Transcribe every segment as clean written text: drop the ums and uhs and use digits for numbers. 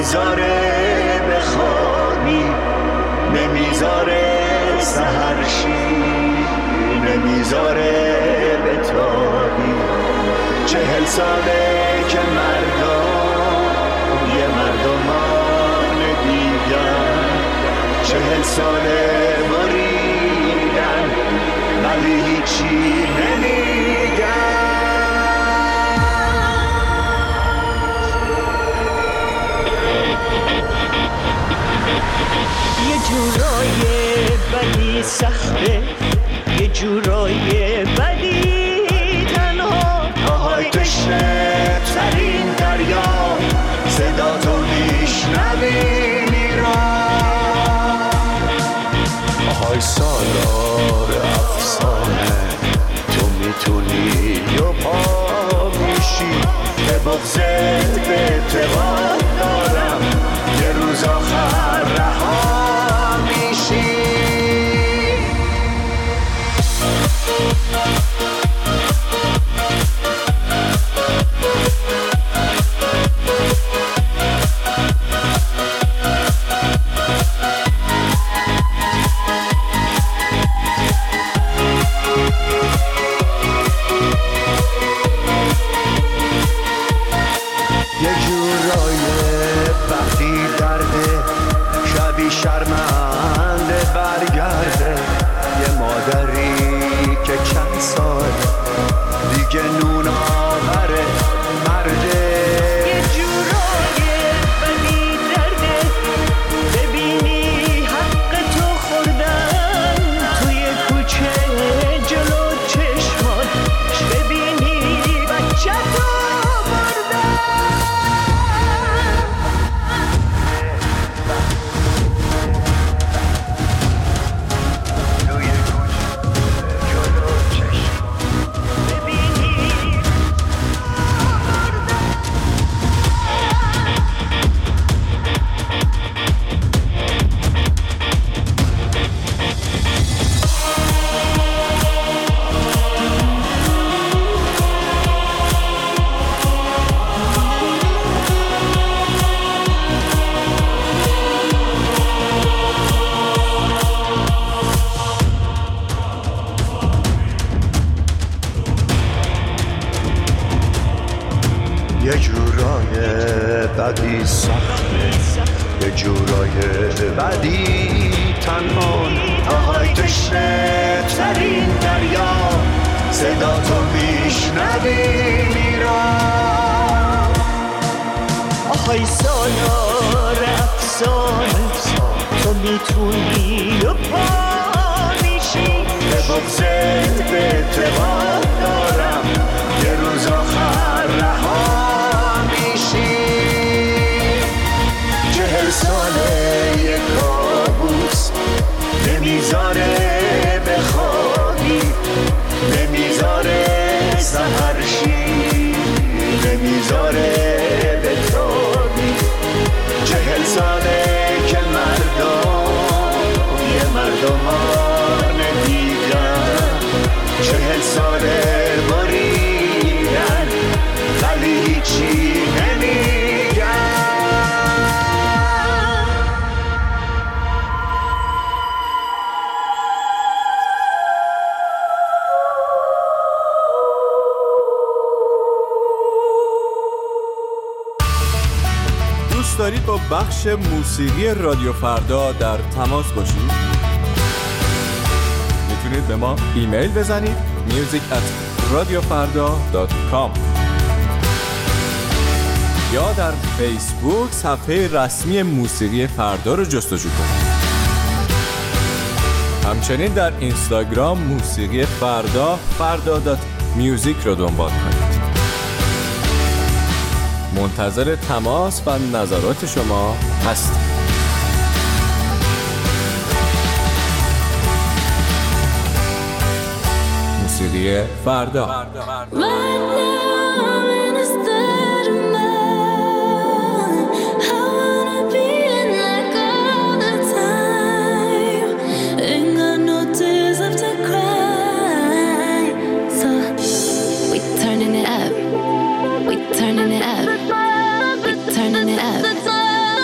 نمیذاره بخوابی، نمیذاره سحرشی، نمیذاره بتابی. 40 ساله که مردم یه مردمان دیگر، 40 ساله بریدن ولی هیچی نمیگن. یه جورای بدی سخته، یه جورای بدی تنها، آهای تشنه ترین دریا، صدا تو میشنوی میران. آهای سالار افسانه، تو میتونی و پا میشی، به بغضت به اعتقاد دارم یه روز آخر رها میشی. یه جورای وقتی درده شبی شرمنده برگرده، یه مادری که چند سال دیگه نون آوره مرده. یه جورای وقتی درده ببینی حق تو خوردن توی کوچه جلو چشمان، ببینی بچه تو بردن. یه جورای بدی سخته، یه جورای بدی تنها، آهای تشنه ترین دریا، صدا تو میشنوی میران. آهای سالار افسانه، تو میتونی و پا میشی، به بغضت به اعتقاد دارم یه روز آخر رها میشی. 40 ساله یه کابوس نمیذاره بخوابی، نمیذاره سحرشی، نمیذاره بتابی. 40 ساله که مردم یه مردمان دیگر، 40 ساله بریدن ولی هیچی نمیگن. دوست دارید با بخش موسیقی رادیو فردا در تماس باشید؟ میتونید به ما ایمیل بزنید music@radiofarda.com یا در فیسبوک صفحه رسمی موسیقی فردا رو جستجو کنید. همچنین در اینستاگرام موسیقی فردا فردا.music رو دنبال کنید. منتظر تماس و نظرات شما هستم. موسیقی فردا. Turning it up.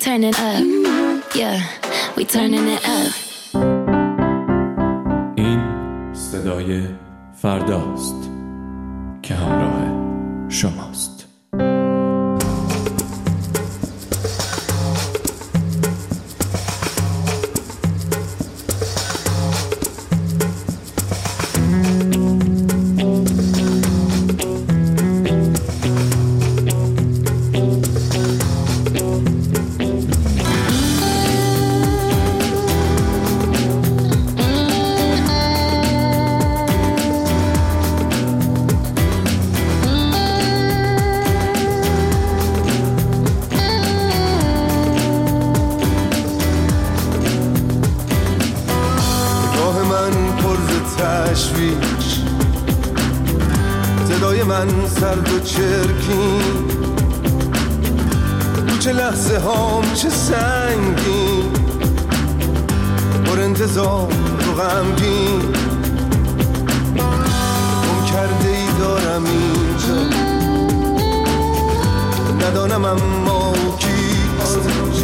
turning up. Yeah, we turning it up. این صدای فرداست که همراه شماست. صدای من سرد و چرکین، چه لحظه هام چه سنگین، پر انتظار و غمگین، گم کرده ای دارم اینجا، ندانم اما کیست،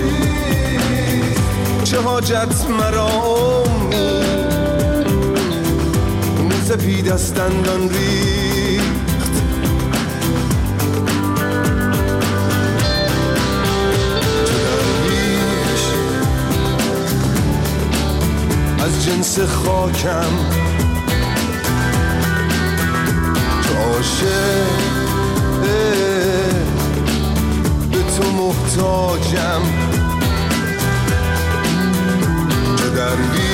چه حاجت مرا امید، سپید از دندان ریخت، تو درویش از جنس خاکم، تو عاشق به تو محتاجم، تو درویش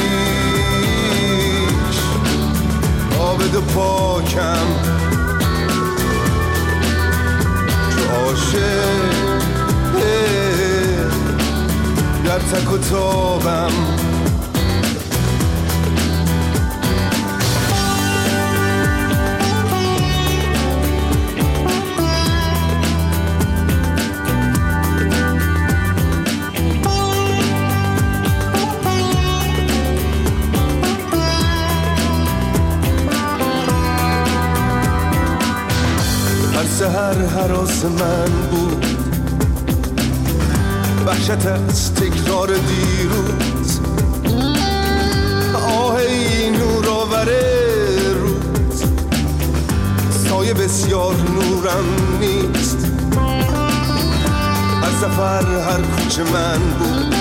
آبد و پاکم، تو عاشق در تک و تابم، سحر هراس من بود، وحشت از تکرار دیروز، آه ای نور آور روز، سایه بسیار نورم نیست، از سفر هر کوچه من بود،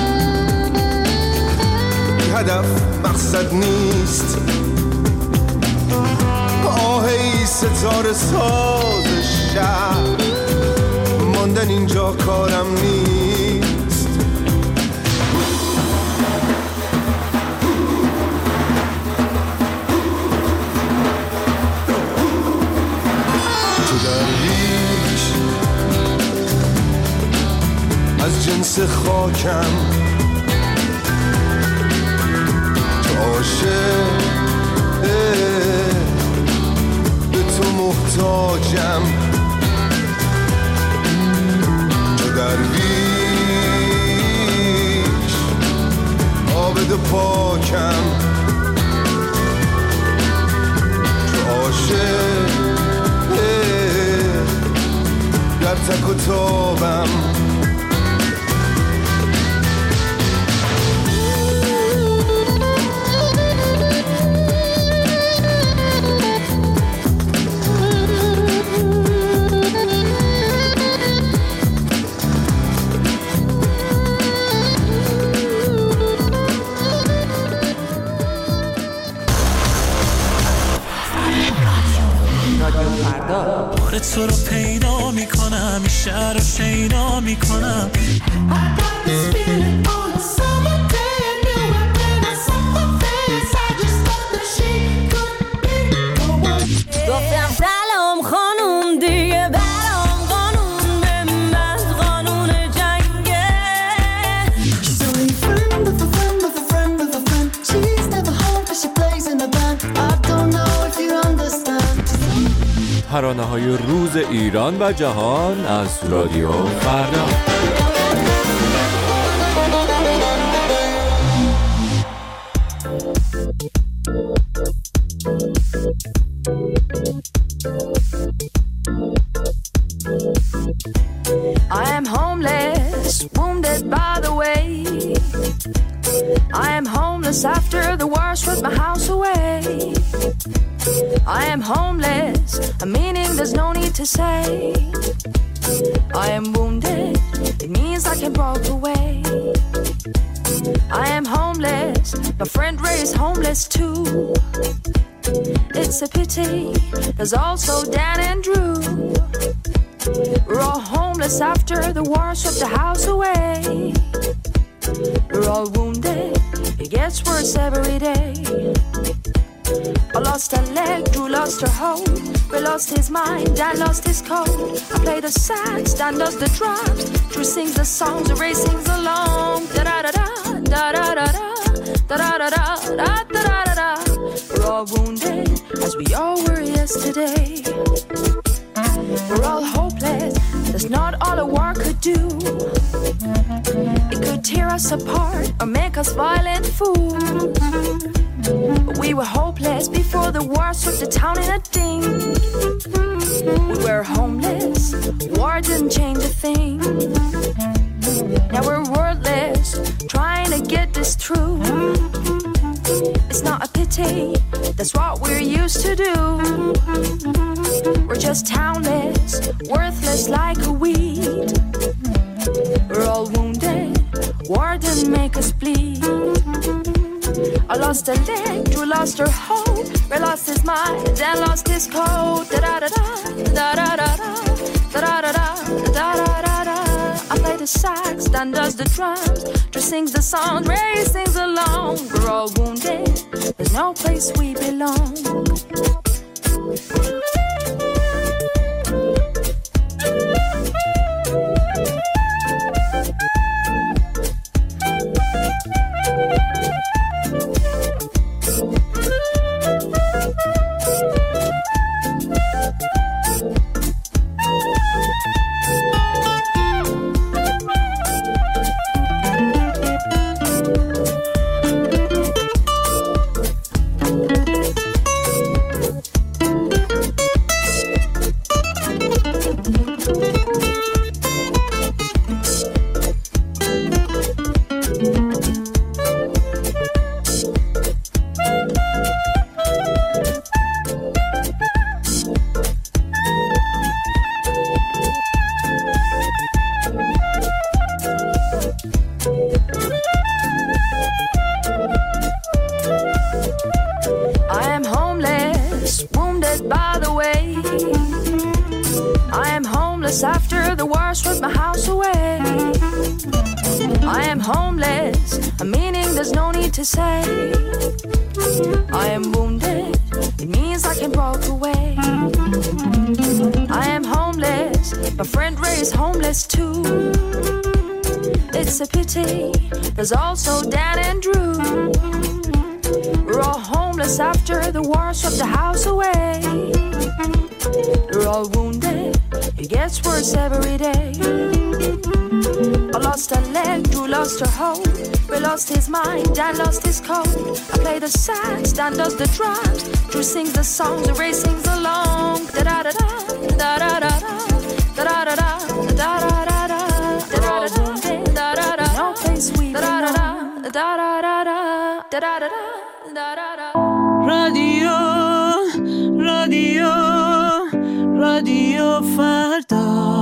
بی هدف مقصد نیست، آه ای ستاره ساز شهر، ماندن اینجا کارم نیست، تو درویش از جنس خاکم، تو عاشق تو محتاجم، تو درویش آبد و پاکم، تو عاشق در تک و تابم، تو رو پیدا میکنم، این شهر رو شیدا میکنم، گفتم سلام خانوم دیگه برام قانون بمند، قانون جنگه. She's only a friend of a friend of a friend of a friend. She's never home but she plays in a band. I don't know if you understand. ترانه‌های روز ایران و جهان از رادیو فردا. I am homeless, wounded I am homeless after the war stripped my house away. I am homeless, a meaning there's no need to say. I am wounded, it means I can walk away. I am homeless, my friend Ray is homeless too. It's a pity, there's also Dan and Drew. We're all homeless after the war stripped the house away. We're all wounded, it gets worse every day. I lost a leg, Drew lost her hoe. Ray lost his mind, Dan lost his code. I play the sax, Dan does the drums. Drew sings the songs, Ray sings along. Da-da-da-da, da-da-da-da, da-da-da-da, da-da-da-da. We're all wounded, as we all were yesterday. We're all hopeless, that's not all a war could do. It could tear us apart or make us violent fools. But we were hopeless before the war swept the town in a ding. We were homeless, war didn't change a thing. Now we're wordless, trying to get this through. It's not a pity, that's what we're used to do. We're just townless, worthless like a weed. We're all wounded, war didn't make us bleed. I lost a leg, Drew lost her hoe. Ray lost his mind, Dan lost his code. Da-da-da-da, da-da-da-da, da-da-da-da, da-da-da-da. I play the sax, Dan does the drums. Drew sings the song, Ray sings along. We're all wounded, there's no place we belong. After the war stripped my house away. I am homeless, a meaning there's no need to say. I am wounded, it means I can walk away. I am homeless, my friend Ray is homeless too. It's a pity, there's also Dan and Drew. We're all homeless after the war stripped the house away. We're all wounded, it gets worse every day. I lost a leg, Drew lost her hoe. Ray lost his mind, Dan lost his code. I play the sax, Dan does the drums. Drew sings the songs, Ray sings along. Da-da-da-da, da-da-da-da, da-da-da-da, da-da-da-da. We're all wounded, da-da-da, no place we belong. Da-da-da, da-da-da, da-da-da, da-da-da. رادیو رادیو رادیو فردا.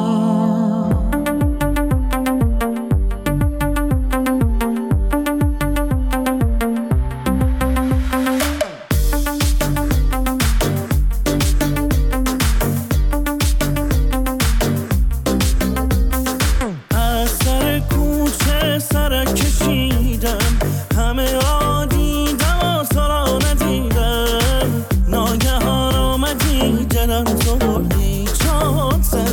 از سر کوچه سر کشیدم، همه آدیدم تو را ندیدم. ناگهان آمدی دلم تو بردی، جات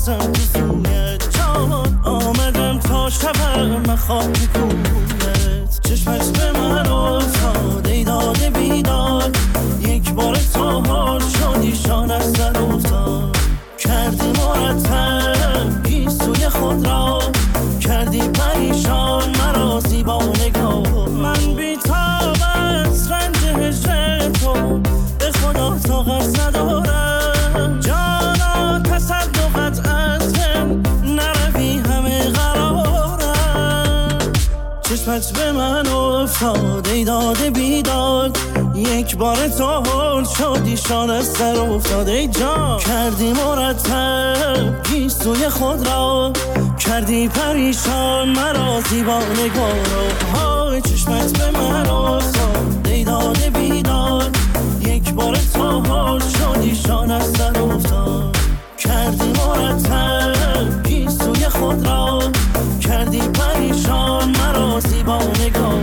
بستم تو سونت جان آمدم تا شبم مخواب کونت چشمت به من افتاده داده بیداد یک بار تا حال شدی شان از در افتاد کردی مرتب گیسوی خود را کردی پریشان مرا زیبا نگاه من بیتاب از رنج هجر تو به خدا طاقت ندارم جانا تصدقت از من نروی همه قرارم چشمت به من افتاده داده بیداد یک بار تا حال شدی شان از سر افتاده جان کردی مرتب گیسوی خود را کردی پریشان مرا زیبا نگاه های چشمت به من افتاده داده بیداد یک بار تا حال شدی شان از سر افتاد کردی مرتب گیسوی خود را کردی پریشان مرا زیبا نگاه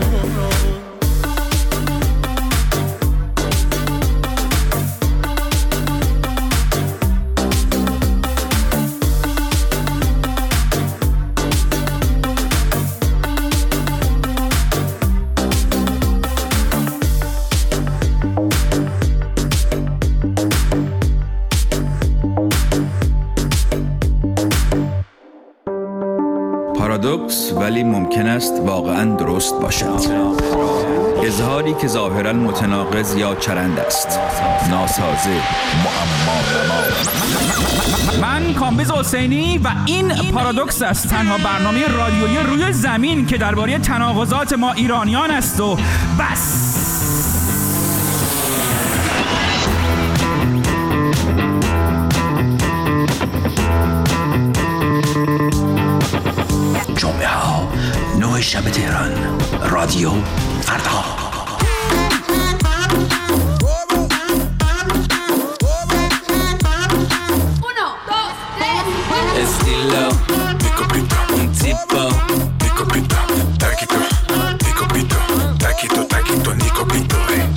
پارادوکس ولی ممکن است واقعاً درست باشد. اظهاری که ظاهراً متناقض یا چرند است. ناسازه، معما. من کامبیز حسینی و این پارادوکس است، تنها برنامه رادیویی روی زمین که درباره تناقضات ما ایرانیان است و بس. جمعه ها 9 شب تهران رادیو فردا. Estilo, pico pito, un tipo, pico pito, taquito, pico pito, taquito, taquito, nico pito,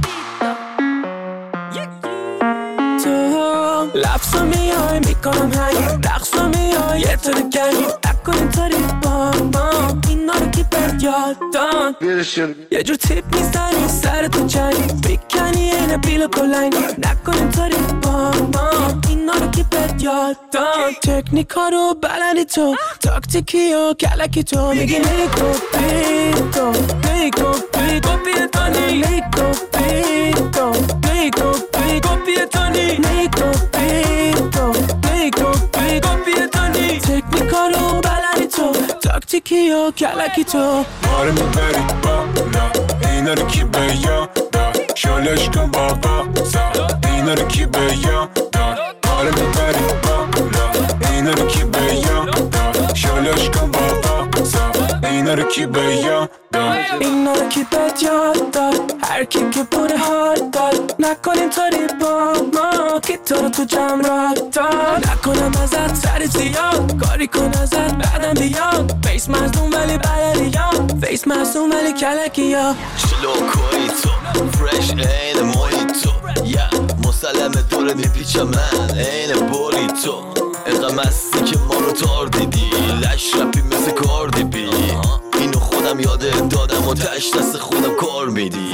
تو لفظا میای میکنم هنگ رقصا میای یه تو دگنی نکن اینطوری با ما اینا رو کی بهت یاد داد یه جور تیپ میزنی سر تو جنگی بیکنی اینه بیل بلنگی نکن اینطوری با ما اینا رو کی بهت یاد داد تکنیکا رو بلدی تو تاکتیکی و کلکی تو میگی نیکو پیتو نیکو پیتو پیتونی نیکو پیتو نیکو پیتو پیتونی نیکو پیتو نیکو پیتو پیتونی تکنیکا رو بلدی تو تاکتیکی و کلکی تو آره میبری بالا اینا رو کی به یاد داد شالش کن بابا زاد اینا رو کی به یاد داد آره میبری بالا اینا رو کی به یاد داد شالش کن بابا زاد اینا رو کی به یاد داد اینا رو کی بهت یاد داد هر کی که بوده حال داد نکن اینطوری با ما کی تو رو تو جمع را داد نکنم ازت سر زیاد کاری کن ازت بعدم بیاد فیس مظلوم ولی بلدی یاد فیس مظلوم ولی کلکی یا شلوکوی تو فرش این مویتو یا مسلمه دور میپیچم من این بولی تو اینقدر مستی که ما رو تار دیدی لش رپی مثل کاردی بی اینو خودم یاده دادم و تش دست خودم کار میدی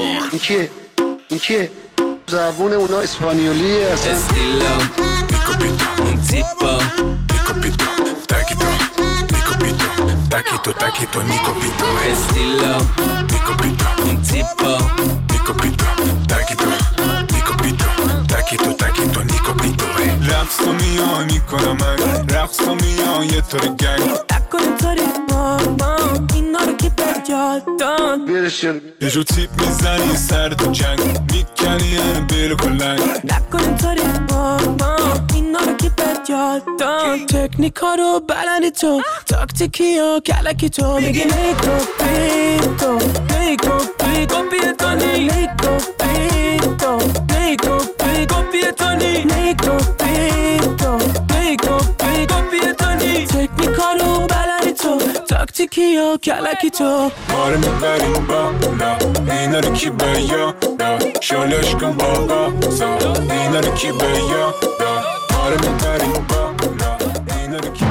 این کیه؟ زبون اونا اسپانیولیه اصلا استیلا پیکو پیتو un tipo پیکو پیتو تاکیتو نیکو پیتو تاکیتو تاکیتو نیکو پیتو استیلا پیکو پیتو un tipo پیکو پیتو تاکیتو نیکو پیتو تاکیتو تاکیتو نیکو پیتو رقصو میای میکنم من رقصو میای یه طور گنگ نکن اینطوری با ما اینا رو کی بهت یاد داد یه جو تیپ میزنی سر تو جنگ میکنی هنه بیل کلنگ نکن اینطوری با ما اینا رو کی بهت یاد داد تکنیکا رو بلدی تو تاکتیکی و کلکی تو میگی نیکو پیتو نیکو پیتو پیتونی نیکو پیتو نیکو پیتو پیتونی نیکو پیتو نیکو پیتو پیتونی تکنیکا رو بلدی تو تاکتیکی و کلکی تو آره میبریم بالا اینا رو کی به یاد داد شالش کن بابا زاد اینا رو کی به یاد داد آره میبریم بالا اینا رو کی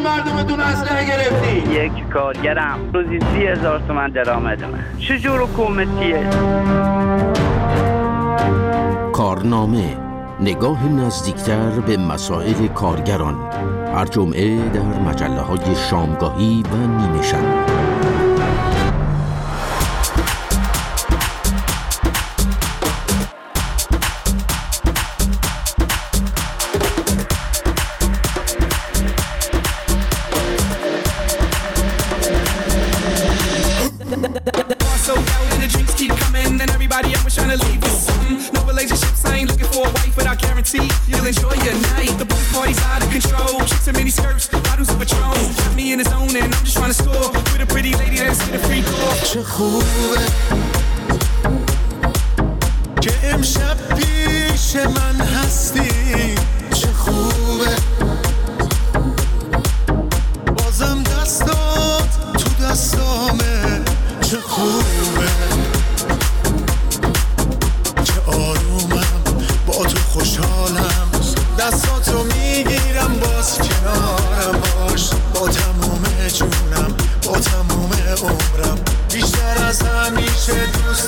مردمتون اسلحه گرفتی؟ یک کارگرم روزی 30,000 تومان درآمدمه. چجور حکومتیه؟ کارنامه، نگاه نزدیکتر به مسائل کارگران، هر جمعه در مجله‌های شامگاهی و نیمه شب. You'll enjoy your night. The pool party's out of control. Chicks in mini skirts, bottles of Patron. Got me in the zone and I'm just trying to score with a pretty lady that's get a free call. چه خوبه که امشب پیش من هستی. چه خوبه بازم دستات تو دستامه. چه خوبه